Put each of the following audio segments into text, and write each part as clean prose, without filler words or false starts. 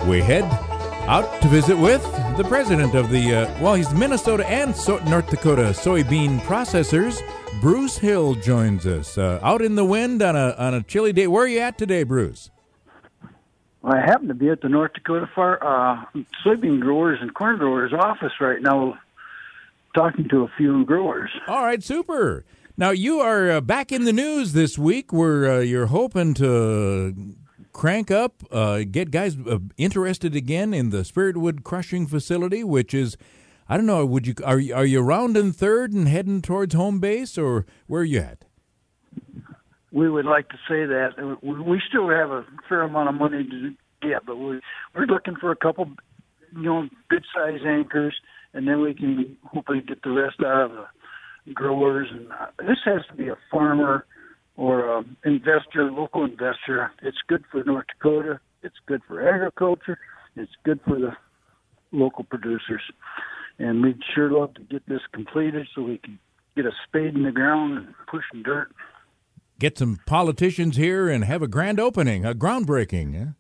we head out to visit with the president of the, he's the Minnesota and North Dakota soybean processors. Bruce Hill joins us out in the wind on a chilly day. Where are you at today, Bruce? I happen to be at the North Dakota soybean growers and corn growers office right now, talking to a few growers. All right, super. Now, you are back in the news this week where you're hoping to crank up, get guys interested again in the Spiritwood crushing facility, which is, I don't know, are you rounding third and heading towards home base, or where are you at? We would like to say that. We still have a fair amount of money to get, but we're looking for a couple, good-sized anchors, and then we can hopefully get the rest out of the growers. And this has to be a farmer or an investor, local investor. It's good for North Dakota. It's good for agriculture. It's good for the local producers. And we'd sure love to get this completed so we can get a spade in the ground and push some dirt. Get some politicians here and have a grand opening, a groundbreaking.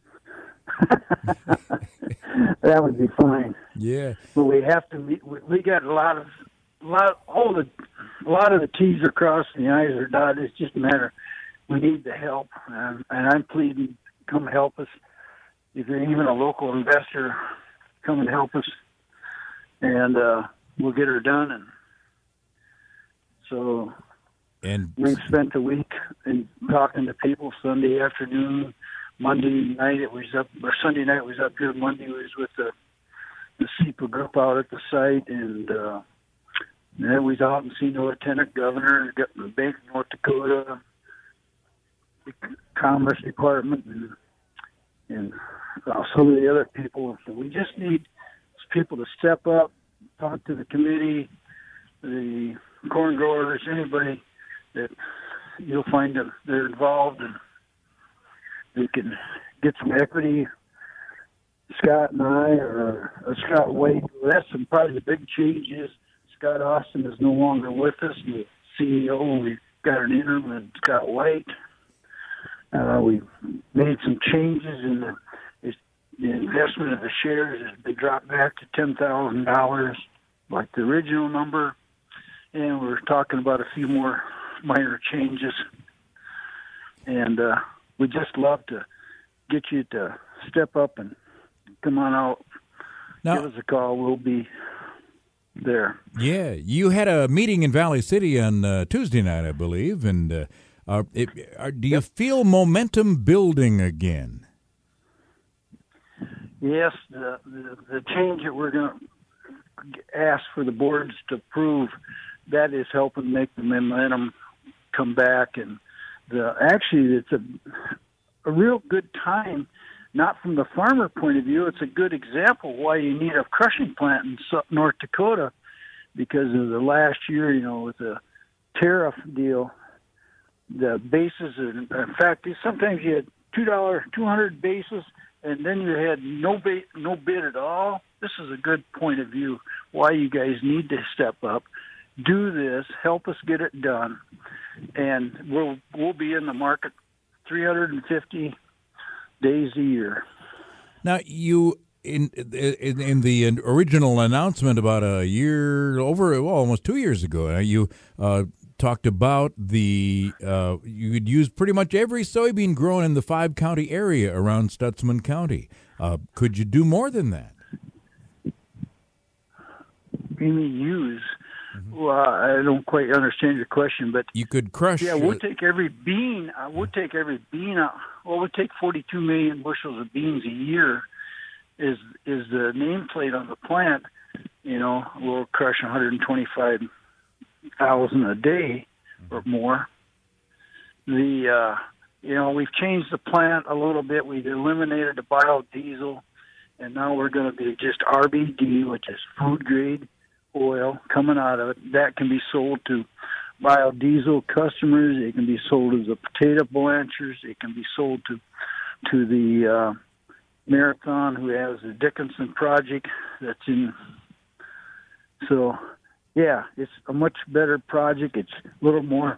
That would be fine. Yeah. But we have to. We got a lot of the T's are crossed and the I's are dotted. It's just a matter. We need the help, and I'm pleading, come help us. If you're even a local investor, come and help us, and we'll get her done. And so, we've spent a week in talking to people. Sunday afternoon, Monday night it was up, or Sunday night was up here. Monday was with the SEPA group out at the site, and then we was out and seen the lieutenant governor, the Bank of North Dakota, the Commerce Department, and some of the other people. So we just need people to step up, talk to the committee, the corn growers, anybody that you'll find that they're involved, and we can get some equity. Scott and I, or Scott Wade, that's probably the big change is Scott Austin is no longer with us, the CEO. We've got an interim and Scott White. We've made some changes in the investment of the shares. They dropped back to $10,000, like the original number, and we're talking about a few more minor changes. And we'd just love to get you to step up and come on out. Now, give us a call. We'll be there. Yeah, you had a meeting in Valley City on Tuesday night, I believe, and do you feel momentum building again? Yes, the change that we're going to ask for the boards to approve, that is helping make the momentum come back, and actually it's a real good time. Not from the farmer point of view, it's a good example why you need a crushing plant in North Dakota, because of the last year, with the tariff deal, the bases, in fact, sometimes you had $200 basis, and then you had no bid at all. This is a good point of view why you guys need to step up, do this, help us get it done, and we'll be in the market 350 days a year. Now, you in the original announcement about a year almost 2 years ago, you talked about you could use pretty much every soybean grown in the 5-county area around Stutsman County. Could you do more than that? You mean use? Well, I don't quite understand your question, but you could crush. Yeah, we'll take every bean. We'll take every bean out. Well, we'll take 42 million bushels of beans a year. Is the nameplate on the plant? We'll crush 125,000 a day or more. We've changed the plant a little bit. We've eliminated the biodiesel, and now we're going to be just RBD, which is food grade oil coming out of it. That can be sold to biodiesel customers. It can be sold as a potato blanchers. It can be sold to the Marathon, who has the Dickinson project that's in. So, yeah, it's a much better project. It's a little more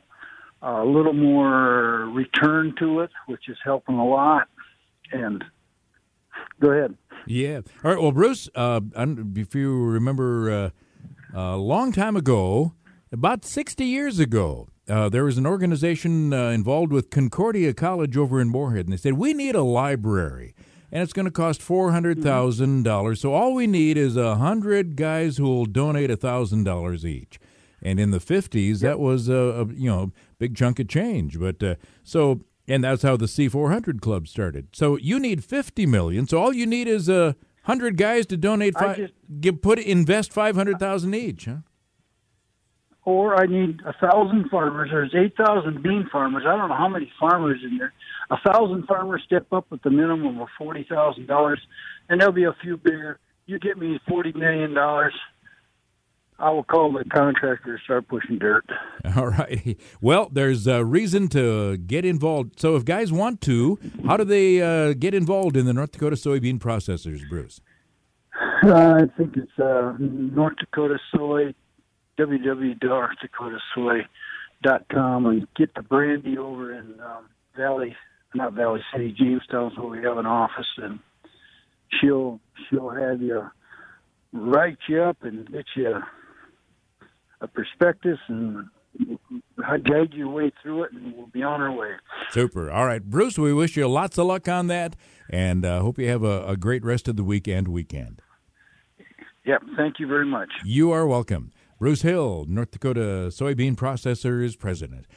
return to it, which is helping a lot. And go ahead. Yeah. All right. Well, Bruce, if you remember a long time ago, about 60 years ago, there was an organization involved with Concordia College over in Moorhead, and they said, we need a library, and it's going to cost $400,000. So all we need is 100 guys who will donate $1,000 each. And in the 50s, that was a big chunk of change. But and that's how the C400 Club started. So you need $50 million. So all you need is 100 guys to donate. Invest $500,000 each, huh? Or I need 1,000 farmers. There's 8,000 bean farmers. I don't know how many farmers in there. 1,000 farmers step up with the minimum of $40,000, and there'll be a few bigger. You get me $40 million. I will call the contractor and start pushing dirt. All right. Well, there's a reason to get involved. So if guys want to, how do they get involved in the North Dakota Soybean Processors, Bruce? I think it's North Dakota Soy, www.northdakotasoy.com, and get the Brandy over in Valley City, Jamestown, where we have an office, and she'll have you, write you up and get you a prospectus and guide your way through it, and we'll be on our way. Super. All right, Bruce, we wish you lots of luck on that, and hope you have a great rest of the weekend. Yep, thank you very much. You are welcome. Bruce Hill, North Dakota Soybean Processors President.